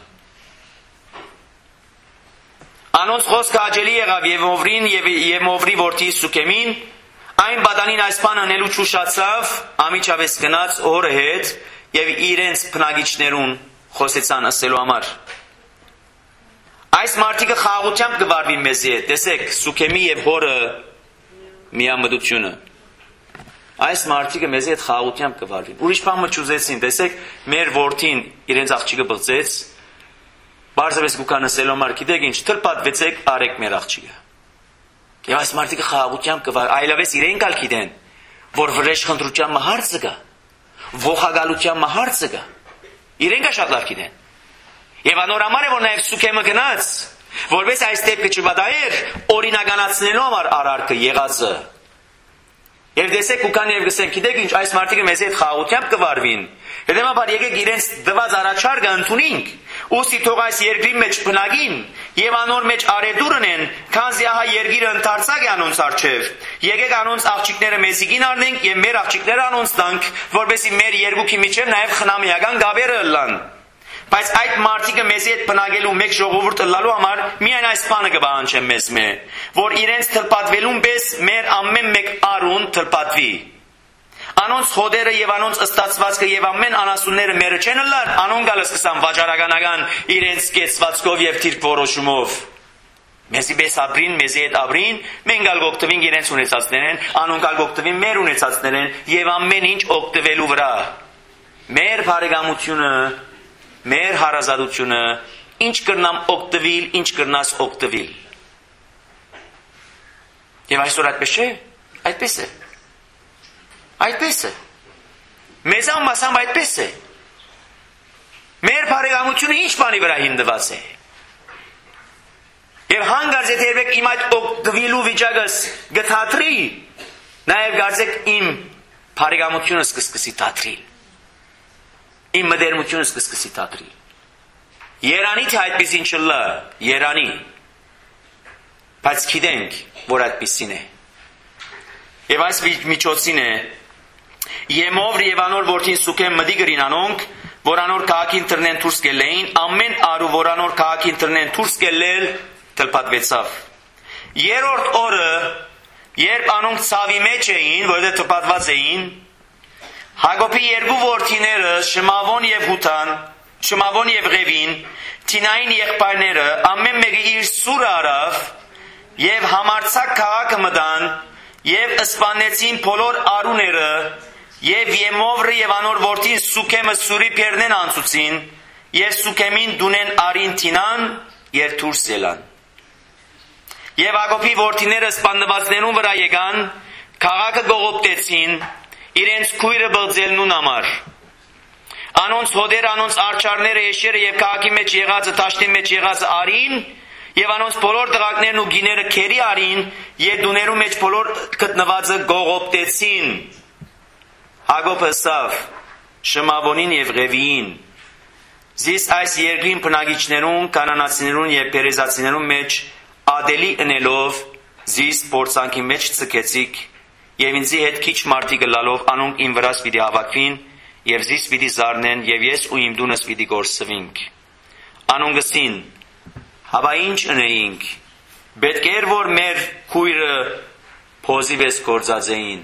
Անոնց խոսքը աջելի եղավ եւ Մովրին եւ Եմովրի որդի Սուքեմին, այն բադանին այս բանը անելու չուշացավ, ամիջավես գնաց օրը հետ եւ իրենց բնագիչներուն խոսեցան ասելու համար։ Այս մարդիկը խաղաղությամբ կվարվին մեզի հետ, տեսեք, Սուքեմի եւ հորը միամտությունը։ Այս մարդիկը մեզի հետ խաղաղությամբ կվարվին։ Ուրիշ բան չուզեցին, տեսեք, մեր որդին իրենց աղջիկը բղծեց, բարձրապես գուքան ասելու համար, գիտեք ինչ, թլպատվեցեք, արեք մեր աղջիկը։ Եվ այս մարդիկը խաղաղությամբ կվար, այլապես իրենք ալ գիտեն, որ վրեժխնդրության հարցը կա, ողագալության հարցը կա։ Իրենք շատ լավ գիտեն։ Եվ անորամար է, որ նաև Սուքեմը գնաց, որպես այս դեպքը չվատայեր, օրինականացնելու համար արարքը եղածը։ Եվ տեսեք ուքան եւ գսենք, գիտեք ինչ, այս մարդիկը մեզ հետ խաղաղությամբ կվարվին։ Հետևաբար եկեք իրենց դված առաջարկը ընդունենք, ուստի թող այս երկրի մեջ բնագին եւ անոր մեջ արեդուրն են, քանզի ահա երկիրը ընդարձակ է անոնց արչեւ։ Եկեք անոնց աղջիկները մեզիկին առնենք եւ մեր աղջիկները անոնց տանք, որովհետեւ մեր երկուքի միջեւ նաեւ խնամիական գաբերը ըլլան։ Բայց այդ մարդիկը մեզի հետ բնագելու մեկ ժողովուրդ ըլլալու համար միայն այս բանը կպահանջեն մեզ մե, որ իրենց թլպատվելուն պես մեր ամեն մեկ արուն թլպատվի։ Անոնց հոդերը եւ անոնց ըստացվածքը եւ ամեն անասունները մերը չեն ըլլար, անոնք գալը սկսան վաճառականական իրենց կեցվածքով եւ թիրք որոշումով։ Մեզի պես ապրին, մեզի հետ ապրին, մենք գալ գոկտվին իրենց ունեցածներեն, անոնք գալ գոկտվին մեր ունեցածներեն եւ ամեն ինչ օգտվելու վրա։ Մեր բարեկամությունը, մեր հարազատությունը, ինչ կրնամ օգտվիլ, ինչ կրնաս օգտվիլ։ Եվ այսօր այդպես չէ, այդպես է։ Այդպես է։ Մեզ ամբասամբ այդպես է։ Մեր բարեկամությունը ինչ բանի վրա հիմնված է։ Եվ հանգարց եթե երբեք իմ այդ օգտվելու վիճակս գթատրի, նաև գարձեք իմ բարեկամությունս կսկսի թատրիլ։ Իմ մտերմությունս կսկսի թատրիլ։ Երանի թե այդպիսին չլա, երանի։ Բայց գիտենք, որ այդպիսին է։ Եվ այս միջոցին է, Եմով եւ անոր որդին սուքեն մդի գրին անոնք, որ անոր քաղաքին տրնեն դուրս գելեին, ամեն արու որ անոր քաղաքին տրնեն դուրս գելել, թլպատվեցավ։ Երրորդ օրը, երբ անոնք ցավի մեջ էին, որովհետեւ թլպատված էին, Հակոբի երկու որդիները, Շմավոն եւ Հութան, Շմավոն եւ Ղևին, Թինային եղբայրները, ամեն մեկը իր սուրը արավ եւ համարցակ քաղաքը մտան եւ սպանեցին բոլոր արուները եւ Եմովրը եւ անոր որդին Սուքեմը սուրի փերնեն անցուցին եւ Սուքեմին դունեն արին Թինան եւ դուրս ելան։ Եվ Հակոբի որդիները սպանվածներուն վրա եկան, քաղաքը գողոպտեցին, իրենց քույրը բղձելնուն համար։ Անոնց հոդերը, անոնց արջարները, եշերը եւ քաղաքի մեջ եղածը, տաշտի մեջ եղածը արին, եւ անոնց բոլոր տղակներն ու գիները քերի արին, եւ դուներու մեջ բոլոր գտնվածը գողոպտեցին։ Հակոբը ասավ Շմավոնին եւ Ղևիին. Զիս այս երկրին բնակիչներուն, կանանացիներուն եւ պերեզացիներուն մեջ ադելի ընելով զիս փորձանքի մեջ ցկեցիք եւ ինձի հետ քիչ մարդիկ գալով անոնք իմ վրաս պիտի հավաքվին եւ զիս պիտի զարնեն եւ ես ու իմ դունս պիտի գործվենք։ Անոնքսին հավա ինչ ընեինք, պետք էր որ մեր քույրը փոզիվես գործածեին։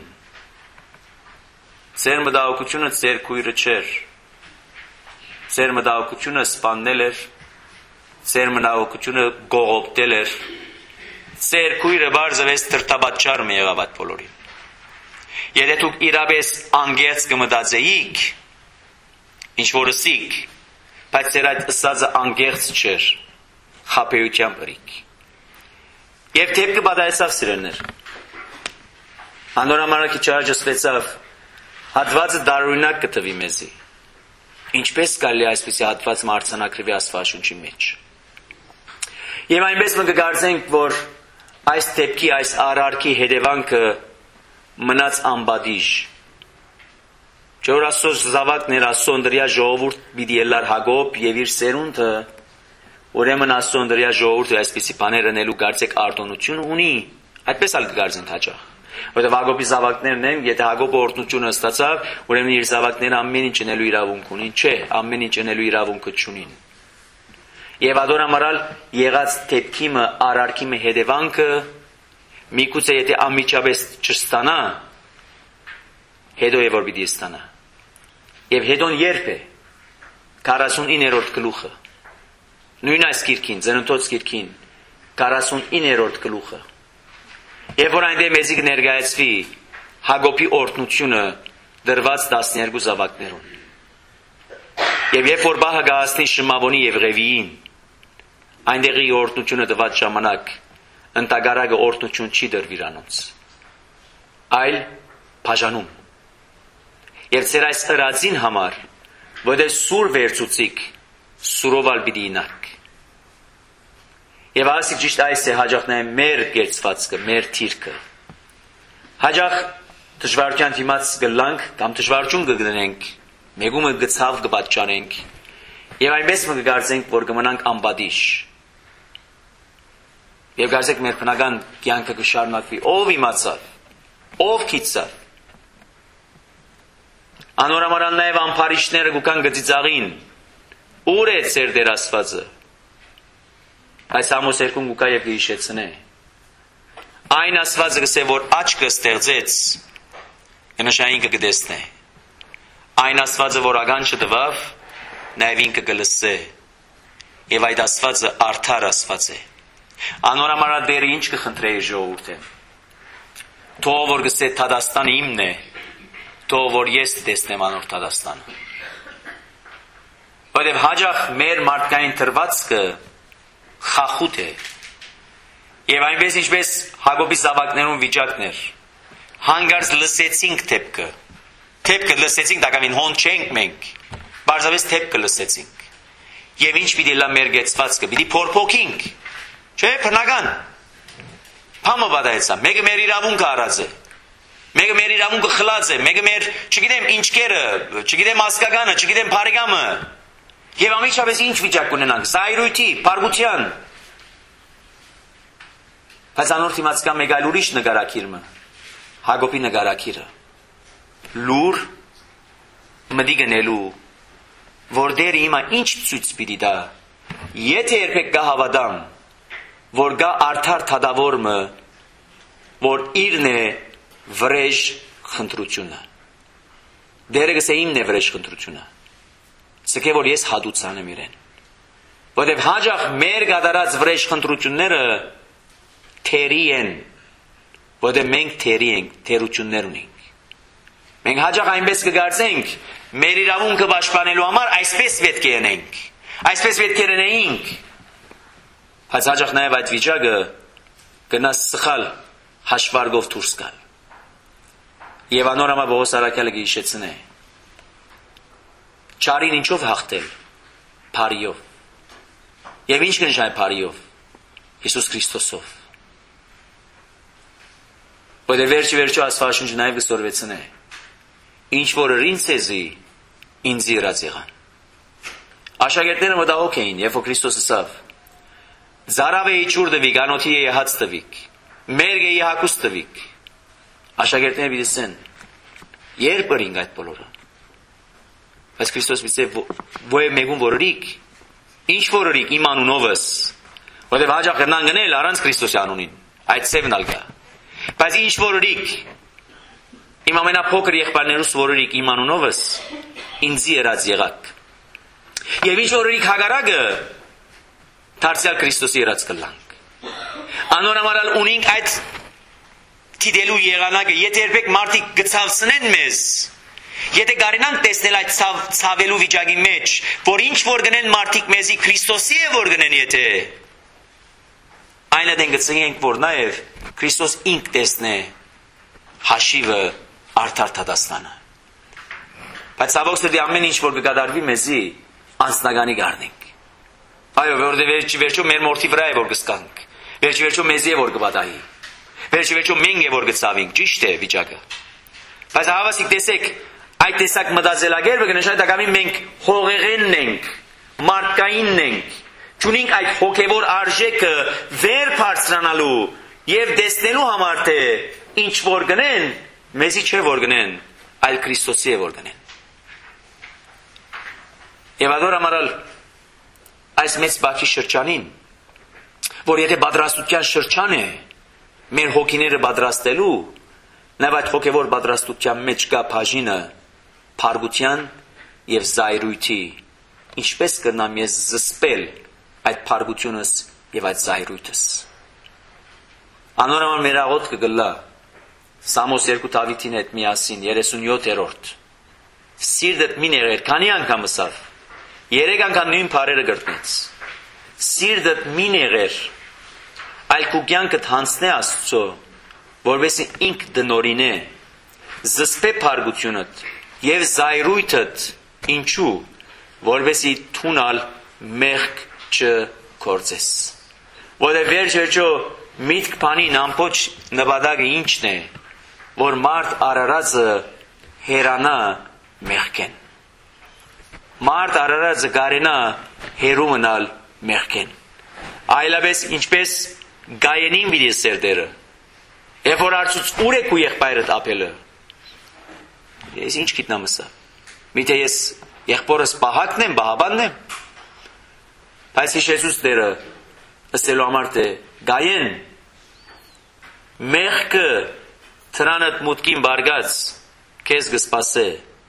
Ձեր մտահոգությունը ձեր քույրը չէր։ Ձեր մտահոգությունը սպաննել էր, ձեր մտահոգությունը գողոպտել էր։ Ձեր քույրը բարձրվեց տրտաբաճար մի եղավ այդ բոլորին։ Եթե դուք իրապես անգերց կմտածեիք, ինչ որ ասիք, բայց ձեր այդ ասածը անգերց չէր, խաբեության բրիկ։ Եվ դեպքը պատահեցավ սիրելիներ։ Անորամարը քիչ առաջացվեցավ, հատվածը դարօրինակ կտվի մեզի։ Ինչպես կարելի այսպիսի հատված մարտցանակրվի Աստվածաշունչի մեջ։ Եվ այնպես մենք կգարձենք, որ այս դեպքի, այս արարքի հետևանքը մնաց անբադիժ։ Չէ՞ որ Աստծո զավակներ, Աստծո ընտրյալ ժողովուրդ պիտի ելար Հակոբ եւ իր սերունդը, ուրեմն Աստծո ընտրյալ ժողովուրդը այսպիսի բաներ անելու կարծեք արտոնություն ունի, այդպես ալ կգարձենք հաճախ։ Որտեղ Հակոբի զավակներն են, եթե Հակոբը օրհնությունը ստացավ, ուրեմն իր զավակները ամեն ինչ անելու իրավունք ունին, չէ, ամեն ինչ անելու իրավունքը չունին։ Եվ ադորամարալ եղած դեպքիմը, արարքիմը հետևանքը միգուցե եթե անմիջապես չստանա, հետո է որ պիտի ստանա։ Եվ հետոն երբ է քառասունիններորդ գլուխը։ Նույն այս գիրքին, Ծննդոց գիրքին, քառասունիններորդ գլուխը։ Եվ որ այնտեղ մեզի կներկայացվի Հակոբի օրհնությունը դրված տասներկու զավակներուն։ Եվ երբ որ բահը գահացնի Շմավոնի եւ Ղևիին, այնտեղի օրհնությունը տված ժամանակ ընտագարակը օրհնություն չի դրվիր անոնց, այլ բաժանում։ Եվ ձեր այս ըրածին համար, որտեղ սուր վերցուցիկ, սուրովալ պիտի ինակ։ Եվ ասի ճիշտ այս է հաջախ նաև մեր գերծվածքը, մեր թիրքը։ Հաջախ դժվարության դիմաց գլանք կամ դժվարություն կգտնենք, մեգումը գցավ կպատճանենք եւ այնպես մենք կգարձենք, որ կմնանք անբադիժ։ Եվ գարձեք մեր բնական կյանքը կշարունակվի, ով իմացավ, ով գիտավ։ Անորամարան նաև ամփարիչները կուքան գծիծաղին, ուր է ձեր Տեր Աստվածը։ Այս Ամոս երկում գուկա եւ գիշեցնե։ Այն Աստվածը գսե որ աչքը ստեղծեց, նշային կգտեսնե։ Այն Աստվածը որ ագանչը տվավ, նաեւ ինքը կլսե։ Եվ այդ Աստվածը արդար Աստված է։ Անորամարա դերը ինչ կխնդրեի ժողովուրդը։ Թող որ գսե Թադաստանը իմն է, թող որ ես տեսնեմ անոր Թադաստանը։ Որտեղ հաջող մեր մարդկային թրվածքը խախուտ է։ Եվ այնպես ինչպես Հակոբի զավակներուն վիճակներ, հանգարց լսեցինք թեպքը, թեպքը լսեցինք, դակամին հոն չենք մենք, բարձավես թեպքը լսեցինք։ Եվ ինչ պիտի լա մեր գեցվածքը, պիտի փորփոքինք, չէ, բնական։ Համը բադայեցա, մեկը մեր իրավունքը առած է, մեկը մեր իրավունքը խլած է, մեկը մեր, չգիտեմ, ինչկերը, չգիտեմ ասկագանը, չգիտեմ բարեկամը։ Եվ ամենաշապես ինչ վիճակ ունենանք, զայրույթի, փառության։ Բայց անոր դիմաց կա մեկ այլ ուրիշ նկարակիրը, Հակոբի նկարակիրը։ Լուր մտի գնելու, որ դերը հիմա ինչ ցույց պիտի տա, եթե երբեք կա հավատամ, որ կա արդար թադավորը, որ իրն է վրեժ խնդրությունը։ Դերը գսե իմն է վրեժ խնդրությունը։ Սկե որ ես հադուցանեմ իրեն։ Որտեվ հաջող մեր գադարած վրեժ խնդրությունները թերի են, որտեվ մենք թերի ենք, թերություններ ունենք։ Մենք հաջող այնպես կգործենք, մեր իրավունքը պաշտպանելու համար այսպես պետք է անենք, այսպես պետք է անենք։ Բայց հաջող նաև այդ վիճակը գնա սխալ հաշվարկով դուրս գալ։ Եվ անորամա Պողոս առաքյալը գիշեցնե։ Չարին ինչով հաղթել։ Փարիով։ Եվ ինչ կնշանակի փարիով։ Հիսուս Քրիստոսով։ Որտեղ վերջի վերջո Աստվածաշունչը նաև կստորվեցնե։ Ինչ որ ինձ էզի, ինձ իրած եղան։ Աշակերտները մտահոգ էին, երբ որ Քրիստոսը ասավ. Զարավեի ճուր տվիք, անոթի է հաց տվիք, մերգ է հակուս տվիք։ Աշակերտները պիտեսեն, երբ ըրինք այդ բոլորը։ Բայց Քրիստոս պիտե ոյ մեգուն որրիկ, ինչ որրիկ իմ անունովս, որտեղ հաջող կրնան գնել առանց Քրիստոսի անունին, այդ սևն ալկա։ Բայց ինչ որրիկ, իմ ամենափոքր եղբայրներուս որրիկ իմ անունովս, ինձի երած եղակ։ Եվ ինչ որրիկ հագարակը, Թարսյալ Քրիստոսի երած կլանք։ Անորամարալ ունենք այդ թիդելու եղանակը, եթե երբեք մարդիկ գցավսնեն մեզ, եթե գարինանք տեսնել այդ ցավ, ցավելու վիճակի մեջ, որ ինչ որ գնեն մարդիկ մեզի Քրիստոսի է որ գնեն եթե, այն դեն գցենք որ նաև Քրիստոս ինք տեսնե հաշիվը արդար թադաստանը։ Բայց ցավոք սրտի ամեն ինչ որ կկատարվի մեզի անձնագանի գարնենք։ Այո, որովհետև վերջի վերջո մեր մորթի վրա է որ կսկանք։ Վերջի վերջո մեզի է որ կպատահի։ Վերջի վերջո մենք է որ կծավինք, ճիշտ է վիճակը։ Բայց հավասիկ տեսեք, այդ տեսակ մտածելակերպը կնշանակի դակամին մենք հողեղենն ենք, մարդկայինն ենք, չունենք այդ հոգևոր արժեքը վեր բարձրանալու եւ տեսնելու համար թե ինչ որ գնեն, մեզի չէ որ գնեն, այլ Քրիստոսի է որ գնեն։ Եվ ador amaral այս մեծ բաքի շրջանին, որ եթե պատրաստության շրջան է, մեր հոգիները պատրաստելու, նաև այդ հոգևոր պատրաստության մեջ կա բաժինը փարգության եւ զայրույթի, ինչպես կնամ ես զսպել այդ փարգությունս եւ այդ զայրույթս։ Անորոման մեր աղոթքը գլա Սամոս երկու Դավիթին հետ միասին երեսունյոթերորդ Սիրտդ մի եղեր, քանի անգամ ասավ, երեք անգամ նույն բառերը գրտնեց։ Սիրտդ մի եղեր, այլ քու կյանքդ հանցնե Աստծո, որովհետեւ ինք դնորին է, զսպե փարգությունդ եւ զայրույթդ, ինչու, որովհետեւ թունալ մեղք չկործես։ Որովհետեւ վերջերջո միտք բանին ամբողջ նպատակը ինչն է, որ մարդ արարածը հերանա մեղքեն։ Մարդ արարածը գարենա հերու մնալ մեղքեն։ Այլապես ինչպես գայենին պիտի սերդերը։ Երբ որ արծուց ուր է քու եղբայրդ ապելը։ Ես ինչ գիտնամ ասա։ Միթե ես եղբորս պահակն եմ, բահաբանն եմ։ Բայց Հիսուս դերը ասելու համար թե գայեն մեղքը թրանդ մուտքին բարգած քեզ կսպասե,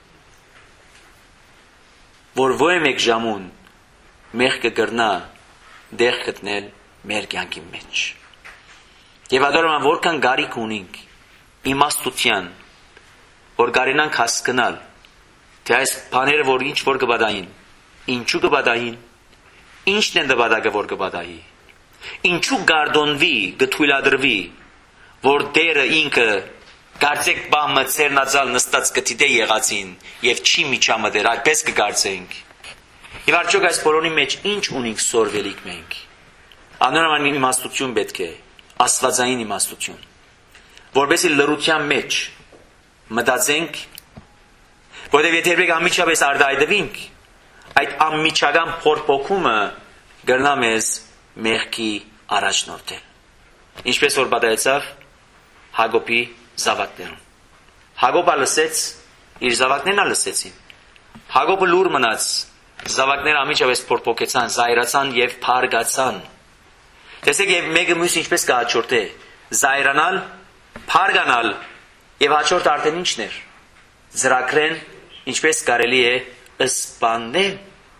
որ ոյ մեկ ժամուն մեղքը կրնա դեղ գտնել մեր կյանքի մեջ։ Եվ adorman որքան գարիք ունենք իմաստության, որ կարենանք հասկանալ, թե այս բաները որ ինչ որ կբադային, ինչու կբադային, ինչն է նպատակը որ կբադայի, ինչու գարդոնվի, գթույլադրվի, որ դերը ինքը կարծեք բամը ծերնածալ նստած կտիդե եղածին և չի միջամդեր, այդպես կգարծենք, Եվ արդյոք այս բոլորի մեջ ինչ ունենք սորվելիք մենք։ Անորոշ իմաստություն պետք է, աստվածային իմաստություն, որովհետեւ լրության մեջ մտածենք, որովհետեւ եթե մենք ամիջապես արտահայտվենք, այդ ամիջական փորփոքումը կգնա մեզ մեղքի առաջնորդել։ Ինչպես որ պատահեցավ Հակոբի զավակներուն։ Հակոբը լսեց, իր զավակներն լսեցին։ Հակոբը լուր մնաց, զավակները ամիջապես փորփոքեցան, զայրացան եւ փարգացան։ Տեսեք, եւ մեկը մյուս ինչպես կհաջորդե, զայրանալ, փարգանալ եւ հաջորդ արդեն ինչն էր։ Ծրագրեն ինչպես կարելի է սպանել։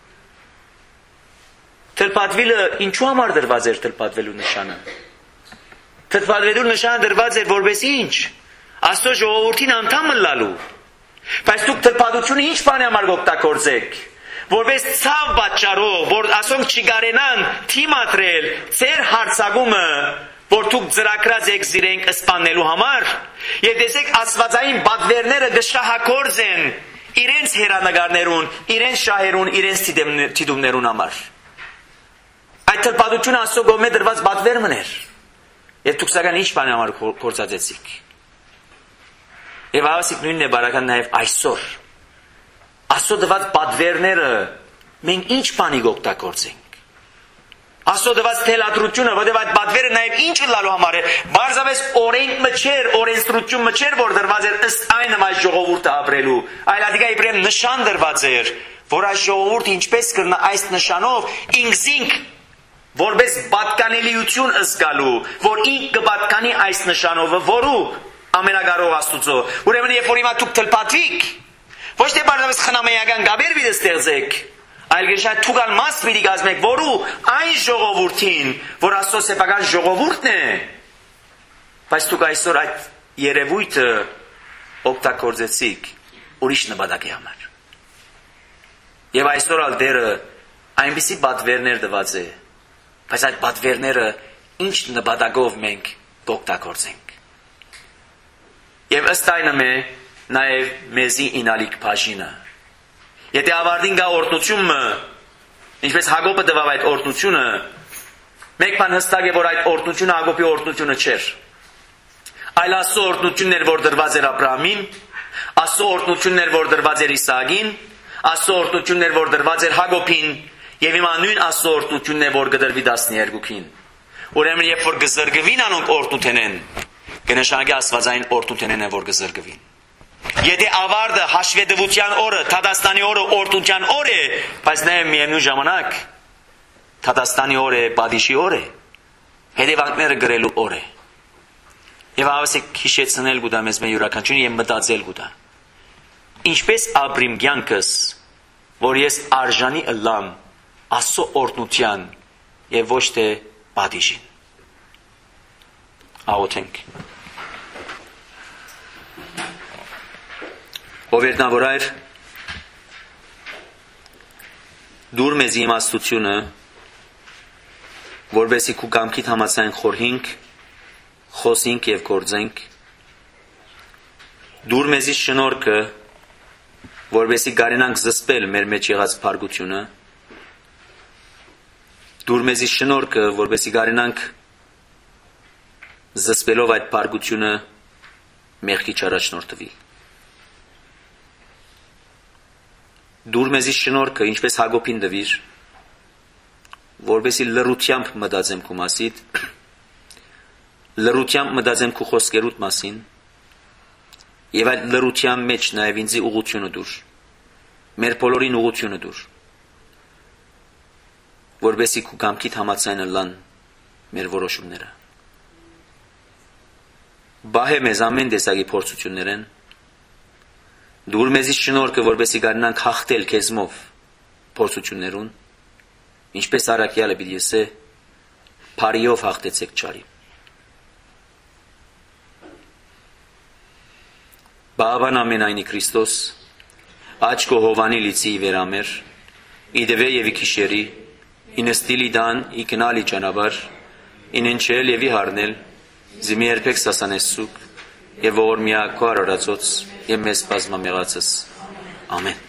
Թլփատվելը ինչու համար դրված էր թլփատվելու նշանը։ Թլփատվելու նշանը դրված էր որպես ինչ։ Աստծո ժողովրդին անդամ մնալու։ Բայց դուք թլփատությունը ինչ բանի համար օգտագործեք։ Որպես ցավ պատճառով, որ ասոնք չգարենան թիմատրել ձեր հարցակումը, որ դուք ծրագրած եք զիրենք սպանելու համար, եւ տեսեք աստվածային բադվերները գշահագործեն իրենց հերանագարներուն, իրենց շահերուն, իրենց թիդումներուն համար։ Այդ թլփատությունը Աստծո կողմէ դրված բադվեր մներ։ Եվ դուք սակայն ինչ բանի համար գործածեցիք։ Եվ ավասիկ նույնն է բարական նաև այսօր։ Աստծո դված բադվերները մենք ինչ բանի օգտագործենք։ Աստծո դված թելադրությունը, որտեղ այդ բադվերը նաև ինչ լալու համար է, բարձրապես օրենք մչեր, օրենսդրություն մչեր, որ դրված էր ըստ այն այս ժողովուրդը ապրելու, այլ ադիգա իբրեմ նշան դրված էր, որ այս ժողովուրդը ինչպես կրնա այս նշանով ինքզինք որպես պատկանելիություն ըսկալու, որ ինք կպատկանի այս նշանով, որու ամենակարող Աստուծո։ Ուրեմն երբ որ հիմա դուք թլփատվիք, ոչ թե բարձրապես խնամեական գաբեր պիտի ստեղծեք, այլ գշա թուգալ մաս պիտի կազմեք, որու այն ժողովրդին, որ Աստծո սեփական ժողովուրդն է, բայց դուք այսօր այդ երևույթը օգտագործեցիք ուրիշ նպատակի համար։ Եվ այսօր ալ դերը այնպիսի պատվերներ տված է, բայց այդ պատվերները ինչ նպատակով մենք կօգտագործենք։ Եվ ըստ այնմ է նաև մեզի ինալիք բաժինը։ Եթե ավարտին գա օրհնությունը, ինչպես Հակոբը տվավ այդ օրհնությունը, մեկ բան հստակ է, որ այդ օրհնությունը Հակոբի օրհնությունը չէր։ Այլ Աստծո օրհնությունն էր, որ դրված էր Աբրահամին, Աստծո օրհնությունն էր, որ դրված էր Իսահակին, Աստծո օրհնությունն էր, որ դրված էր Հակոբին, եւ հիմա նույն Աստծո օրհնությունն է, որ կդրվի տասներկուքին։ Ուրեմն երբ որ գզրգվին անոնք օրհնութենեն, կնշանակի աստվածային օրհնութենեն է, որ գզրգվին։ Եթե ավարտը հաշվետվության օրը, Թադաստանի օրը օրհնության օր է, բայց նաև միևնույն ժամանակ Թադաստանի օր է, Բադիշի օր է, հետևանքները գրելու օր է։ Եվ ավասիկ հիշեցնել գուտա մեզ մեր յուրաքանչյուրին եւ մտածել գուտա։ Ինչպես ապրիմ կյանքս, որ ես արժանի ըլլամ Աստծո օրհնության եւ ոչ թե բադիշին։ Աղոթենք։ Ով երնավորայր, դուր մեզ իմաստությունը, որբեսի քու կամքիդ համաձայն խորհինք, խոսենք եւ գործենք։ Դուր մեզի շնորհքը, որբեսի կարենանք զսպել մեր մեջ եղած փարգությունը։ Դուր մեզի շնորհքը, որբեսի կարենանք զսպելով այդ փարգությունը մեղքի չառաջնորդվի։ Դուր մեզի շնորհքը, ինչպես Հակոբին տվիր, որբեսի լռությամբ մտածեմ քու մասիդ, լռությամբ մտածեմ քու խոսքերուդ մասին, եւ այդ լռության մեջ նաեւ ինձի ուղղությունը դուր, մեր բոլորին ուղղությունը դուր, որբեսի քու կամքիդ համաձայն լան մեր որոշումները։ Բահե մեզ ամեն տեսակի փորձություններեն, դուր մեզի շնորհքը, որբեսի կարենանք հաղթել քեզմով փորձություններուն, ինչպես Արաքյալը պիտի ասե, փարիով հաղթեցեք չարի։ Բավան ամենայնի Քրիստոս, աչքո հովանի լիցի վերամեր, իդվե եւ իքիշերի, ինստիլի դան, իքնալի ճանապարհ, ինենչել եւ իհարնել, զիմի երբեք սասանեսուկ, եւ որ միակո արարածոց, եւ մեզ բազմամեղածս։ Ամեն։